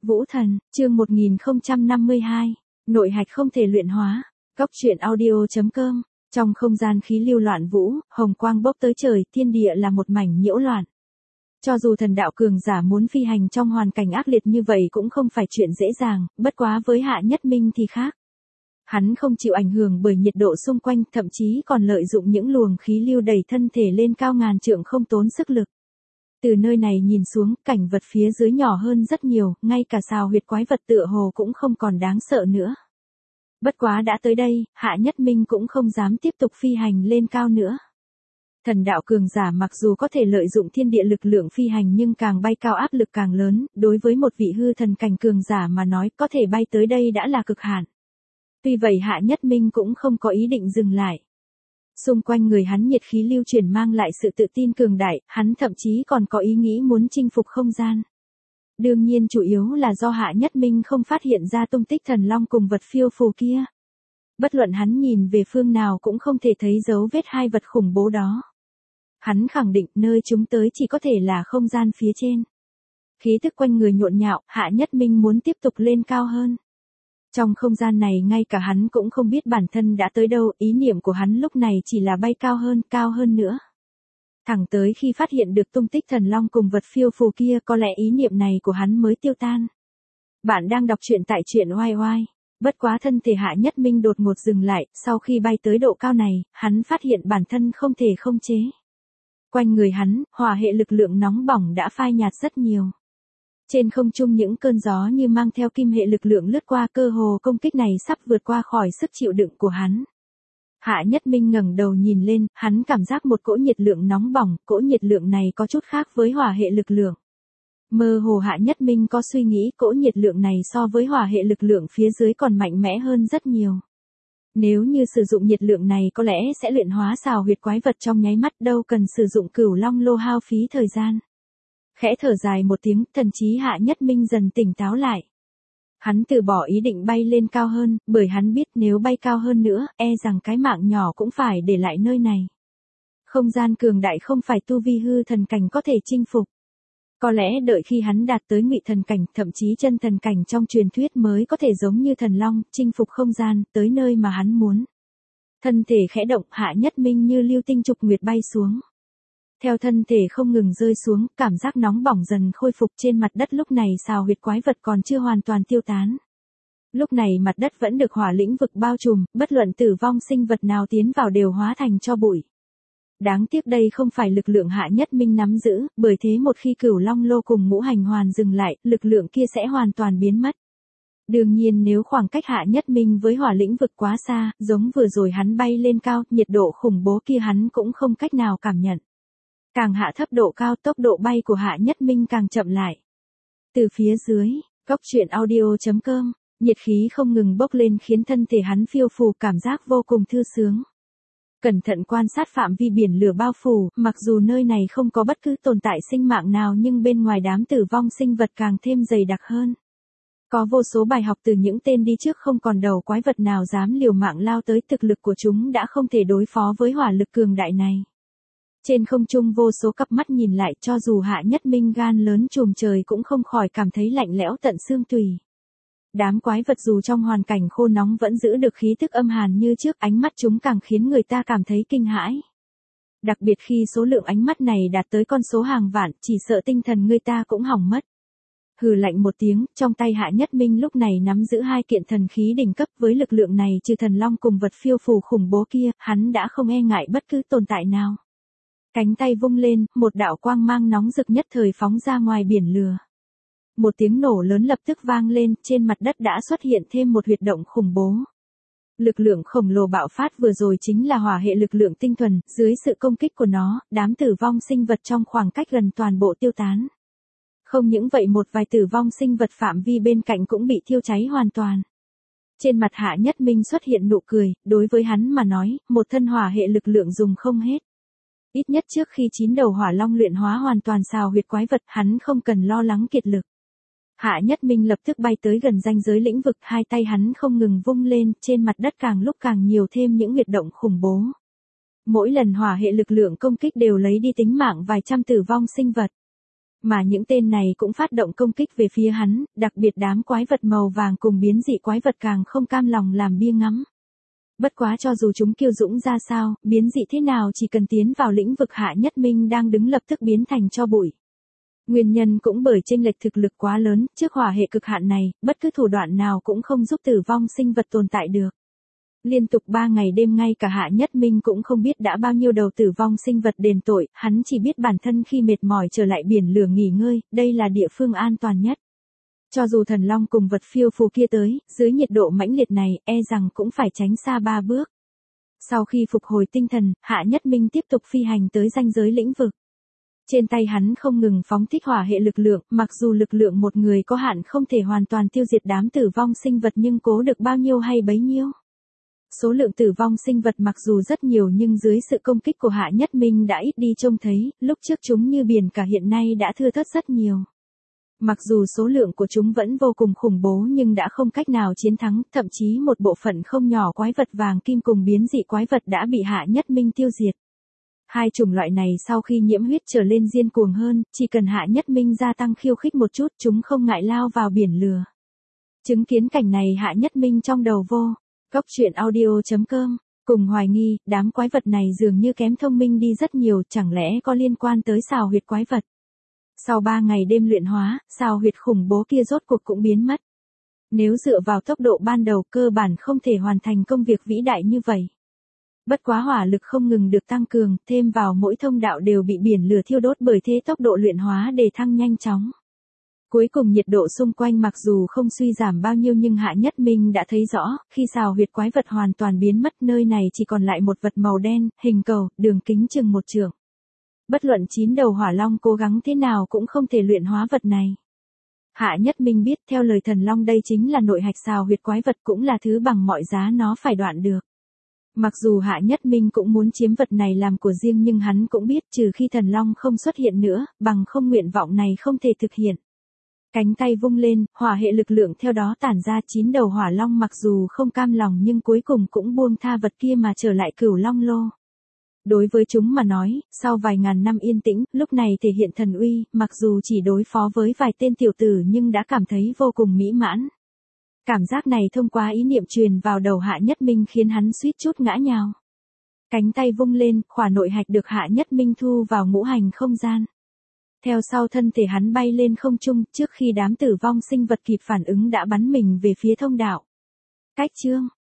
Vũ Thần, chương 1052. Nội hạch không thể luyện hóa. Góc truyện audio.com. Trong không gian khí lưu loạn vũ, hồng quang bốc tới trời, thiên địa là một mảnh nhiễu loạn. Cho dù thần đạo cường giả muốn phi hành trong hoàn cảnh ác liệt như vậy cũng không phải chuyện dễ dàng, bất quá với Hạ Nhất Minh thì khác. Hắn không chịu ảnh hưởng bởi nhiệt độ xung quanh, thậm chí còn lợi dụng những luồng khí lưu đẩy thân thể lên cao ngàn trượng không tốn sức lực. Từ nơi này nhìn xuống, cảnh vật phía dưới nhỏ hơn rất nhiều, ngay cả xào huyệt quái vật tựa hồ cũng không còn đáng sợ nữa. Bất quá đã tới đây, Hạ Nhất Minh cũng không dám tiếp tục phi hành lên cao nữa. Thần đạo cường giả mặc dù có thể lợi dụng thiên địa lực lượng phi hành nhưng càng bay cao áp lực càng lớn, đối với một vị hư thần cảnh cường giả mà nói có thể bay tới đây đã là cực hạn. Tuy vậy Hạ Nhất Minh cũng không có ý định dừng lại. Xung quanh người hắn nhiệt khí lưu chuyển mang lại sự tự tin cường đại, hắn thậm chí còn có ý nghĩ muốn chinh phục không gian. Đương nhiên chủ yếu là do Hạ Nhất Minh không phát hiện ra tung tích thần long cùng vật phiêu phù kia. Bất luận hắn nhìn về phương nào cũng không thể thấy dấu vết hai vật khủng bố đó. Hắn khẳng định nơi chúng tới chỉ có thể là không gian phía trên. Khí tức quanh người nhộn nhạo, Hạ Nhất Minh muốn tiếp tục lên cao hơn. Trong không gian này ngay cả hắn cũng không biết bản thân đã tới đâu, ý niệm của hắn lúc này chỉ là bay cao hơn nữa. Thẳng tới khi phát hiện được tung tích thần long cùng vật phiêu phù kia có lẽ ý niệm này của hắn mới tiêu tan. Bạn đang đọc truyện tại truyện oai oai. Bất quá thân thể Hạ Nhất Minh đột ngột dừng lại, sau khi bay tới độ cao này, hắn phát hiện bản thân không thể không chế. Quanh người hắn, hỏa hệ lực lượng nóng bỏng đã phai nhạt rất nhiều. Trên không trung những cơn gió như mang theo kim hệ lực lượng lướt qua, cơ hồ công kích này sắp vượt qua khỏi sức chịu đựng của hắn. Hạ Nhất Minh ngẩng đầu nhìn lên, hắn cảm giác một cỗ nhiệt lượng nóng bỏng, cỗ nhiệt lượng này có chút khác với hỏa hệ lực lượng. Mơ hồ Hạ Nhất Minh có suy nghĩ cỗ nhiệt lượng này so với hỏa hệ lực lượng phía dưới còn mạnh mẽ hơn rất nhiều. Nếu như sử dụng nhiệt lượng này có lẽ sẽ luyện hóa xào huyệt quái vật trong nháy mắt, đâu cần sử dụng Cửu Long lô hao phí thời gian. Khẽ thở dài một tiếng, thần trí Hạ Nhất Minh dần tỉnh táo lại. Hắn từ bỏ ý định bay lên cao hơn, bởi hắn biết nếu bay cao hơn nữa, e rằng cái mạng nhỏ cũng phải để lại nơi này. Không gian cường đại không phải tu vi hư thần cảnh có thể chinh phục. Có lẽ đợi khi hắn đạt tới ngụy thần cảnh, thậm chí chân thần cảnh trong truyền thuyết mới có thể giống như thần long, chinh phục không gian, tới nơi mà hắn muốn. Thân thể khẽ động, Hạ Nhất Minh như lưu tinh trục nguyệt bay xuống. Theo thân thể không ngừng rơi xuống, cảm giác nóng bỏng dần khôi phục trên mặt đất, lúc này xào huyệt quái vật còn chưa hoàn toàn tiêu tán. Lúc này mặt đất vẫn được hỏa lĩnh vực bao trùm, bất luận tử vong sinh vật nào tiến vào đều hóa thành tro bụi. Đáng tiếc đây không phải lực lượng Hạ Nhất Minh nắm giữ, bởi thế một khi Cửu Long lô cùng Ngũ Hành Hoàn dừng lại, lực lượng kia sẽ hoàn toàn biến mất. Đương nhiên nếu khoảng cách Hạ Nhất Minh với hỏa lĩnh vực quá xa, giống vừa rồi hắn bay lên cao, nhiệt độ khủng bố kia hắn cũng không cách nào cảm nhận. Càng hạ thấp độ cao, tốc độ bay của Hạ Nhất Minh càng chậm lại. Từ phía dưới, góc truyện audio.com, nhiệt khí không ngừng bốc lên khiến thân thể hắn phiêu phù, cảm giác vô cùng thư sướng. Cẩn thận quan sát phạm vi biển lửa bao phủ, mặc dù nơi này không có bất cứ tồn tại sinh mạng nào nhưng bên ngoài đám tử vong sinh vật càng thêm dày đặc hơn. Có vô số bài học từ những tên đi trước không còn đầu quái vật nào dám liều mạng lao tới, thực lực của chúng đã không thể đối phó với hỏa lực cường đại này. Trên không trung vô số cặp mắt nhìn lại, cho dù Hạ Nhất Minh gan lớn trùm trời cũng không khỏi cảm thấy lạnh lẽo tận xương tủy. Đám quái vật dù trong hoàn cảnh khô nóng vẫn giữ được khí tức âm hàn như trước, ánh mắt chúng càng khiến người ta cảm thấy kinh hãi. Đặc biệt khi số lượng ánh mắt này đạt tới con số hàng vạn, chỉ sợ tinh thần người ta cũng hỏng mất. Hừ lạnh một tiếng, trong tay Hạ Nhất Minh lúc này nắm giữ hai kiện thần khí đỉnh cấp, với lực lượng này trừ thần long cùng vật phiêu phù khủng bố kia, hắn đã không e ngại bất cứ tồn tại nào. Cánh tay vung lên, một đạo quang mang nóng rực nhất thời phóng ra ngoài biển lửa. Một tiếng nổ lớn lập tức vang lên, trên mặt đất đã xuất hiện thêm một huyệt động khủng bố. Lực lượng khổng lồ bạo phát vừa rồi chính là hỏa hệ lực lượng tinh thuần, dưới sự công kích của nó, đám tử vong sinh vật trong khoảng cách gần toàn bộ tiêu tán. Không những vậy một vài tử vong sinh vật phạm vi bên cạnh cũng bị thiêu cháy hoàn toàn. Trên mặt Hạ Nhất Minh xuất hiện nụ cười, đối với hắn mà nói, một thân hỏa hệ lực lượng dùng không hết. Ít nhất trước khi 9 đầu hỏa long luyện hóa hoàn toàn xào huyệt quái vật, hắn không cần lo lắng kiệt lực. Hạ Nhất Minh lập tức bay tới gần ranh giới lĩnh vực, hai tay hắn không ngừng vung lên, trên mặt đất càng lúc càng nhiều thêm những huyệt động khủng bố. Mỗi lần hỏa hệ lực lượng công kích đều lấy đi tính mạng vài trăm tử vong sinh vật. Mà những tên này cũng phát động công kích về phía hắn, đặc biệt đám quái vật màu vàng cùng biến dị quái vật càng không cam lòng làm bia ngắm. Bất quá cho dù chúng kiêu dũng ra sao, biến dị thế nào chỉ cần tiến vào lĩnh vực Hạ Nhất Minh đang đứng lập tức biến thành tro bụi. Nguyên nhân cũng bởi chênh lệch thực lực quá lớn, trước hỏa hệ cực hạn này, bất cứ thủ đoạn nào cũng không giúp tử vong sinh vật tồn tại được. Liên tục 3 ngày đêm ngay cả Hạ Nhất Minh cũng không biết đã bao nhiêu đầu tử vong sinh vật đền tội, hắn chỉ biết bản thân khi mệt mỏi trở lại biển lửa nghỉ ngơi, đây là địa phương an toàn nhất. Cho dù thần long cùng vật phiêu phù kia tới, dưới nhiệt độ mãnh liệt này, e rằng cũng phải tránh xa 3 bước. Sau khi phục hồi tinh thần, Hạ Nhất Minh tiếp tục phi hành tới ranh giới lĩnh vực. Trên tay hắn không ngừng phóng thích hỏa hệ lực lượng, mặc dù lực lượng một người có hạn không thể hoàn toàn tiêu diệt đám tử vong sinh vật nhưng cố được bao nhiêu hay bấy nhiêu. Số lượng tử vong sinh vật mặc dù rất nhiều nhưng dưới sự công kích của Hạ Nhất Minh đã ít đi trông thấy, lúc trước chúng như biển cả hiện nay đã thưa thớt rất nhiều. Mặc dù số lượng của chúng vẫn vô cùng khủng bố nhưng đã không cách nào chiến thắng, thậm chí một bộ phận không nhỏ quái vật vàng kim cùng biến dị quái vật đã bị Hạ Nhất Minh tiêu diệt. Hai chủng loại này sau khi nhiễm huyết trở lên điên cuồng hơn, chỉ cần Hạ Nhất Minh gia tăng khiêu khích một chút chúng không ngại lao vào biển lửa. Chứng kiến cảnh này Hạ Nhất Minh trong đầu vô. Cốc truyện audio.com, cùng hoài nghi, đám quái vật này dường như kém thông minh đi rất nhiều, chẳng lẽ có liên quan tới xào huyệt quái vật. Sau 3 ngày đêm luyện hóa, xào huyệt khủng bố kia rốt cuộc cũng biến mất. Nếu dựa vào tốc độ ban đầu cơ bản không thể hoàn thành công việc vĩ đại như vậy. Bất quá hỏa lực không ngừng được tăng cường, thêm vào mỗi thông đạo đều bị biển lửa thiêu đốt bởi thế tốc độ luyện hóa đề thăng nhanh chóng. Cuối cùng nhiệt độ xung quanh mặc dù không suy giảm bao nhiêu nhưng Hạ Nhất Minh đã thấy rõ, khi xào huyệt quái vật hoàn toàn biến mất nơi này chỉ còn lại một vật màu đen, hình cầu, đường kính chừng 1 trượng. Bất luận 9 đầu hỏa long cố gắng thế nào cũng không thể luyện hóa vật này. Hạ Nhất Minh biết theo lời thần long đây chính là nội hạch xào huyệt quái vật cũng là thứ bằng mọi giá nó phải đoạn được. Mặc dù Hạ Nhất Minh cũng muốn chiếm vật này làm của riêng nhưng hắn cũng biết trừ khi thần long không xuất hiện nữa, bằng không nguyện vọng này không thể thực hiện. Cánh tay vung lên, hỏa hệ lực lượng theo đó tản ra 9 đầu hỏa long mặc dù không cam lòng nhưng cuối cùng cũng buông tha vật kia mà trở lại Cửu Long Lô. Đối với chúng mà nói, sau vài ngàn năm yên tĩnh, lúc này thể hiện thần uy, mặc dù chỉ đối phó với vài tên tiểu tử nhưng đã cảm thấy vô cùng mỹ mãn. Cảm giác này thông qua ý niệm truyền vào đầu Hạ Nhất Minh khiến hắn suýt chút ngã nhào. Cánh tay vung lên, khỏa nội hạch được Hạ Nhất Minh thu vào ngũ hành không gian. Theo sau thân thể hắn bay lên không trung, trước khi đám tử vong sinh vật kịp phản ứng đã bắn mình về phía thông đạo. Cách chương